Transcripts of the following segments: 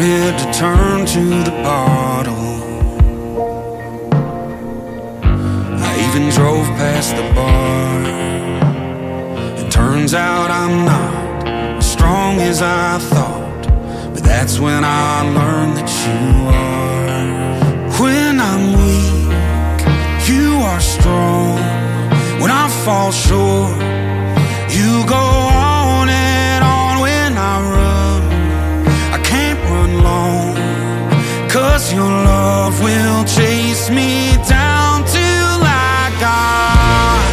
started to turn to the bottle. I even drove past the bar. It turns out I'm not as strong as I thought, but that's when I learned that you are. When I'm weak, you are strong. When I fall short, you go on and on. When I run, I can't run long, 'cause your love will chase me down till I got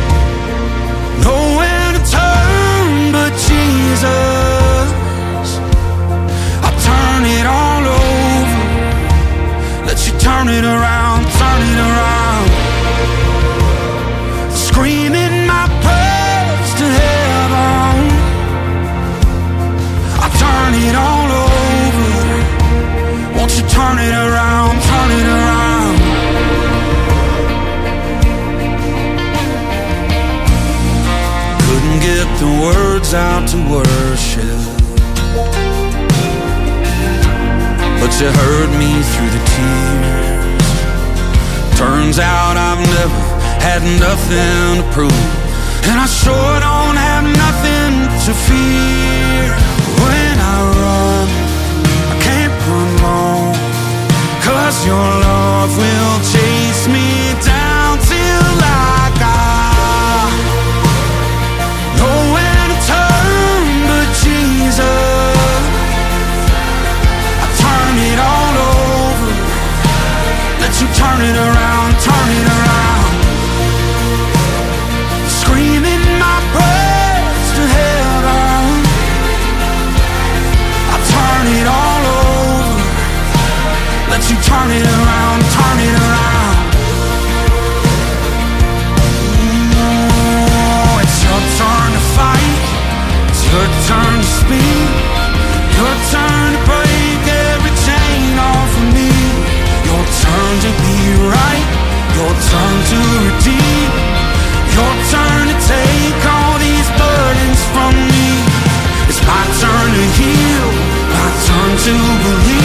nowhere to turn but Jesus. I'll turn it all over, let you turn it around, turn it around. Screaming my prayers to heaven, I'll turn it all over. Won't you turn it around, turn it around. Couldn't get the words out to worship, but you heard me through the tears. Turns out I've never had nothing to prove, and I sure don't have nothing to fear. When I run, I can't run long, 'cause your love will chase me down till I got nowhere to turn but Jesus. I turn it all over, let you turn it around, turn it around. Screaming my prayers to heaven, I turn it all over, let you turn it around, turn it around. Oh, it's your turn to fight, it's your turn to speak, your turn to break every chain off of me, your turn to be right, your turn to redeem, your turn to take all these burdens from me. It's my turn to heal, my turn to believe.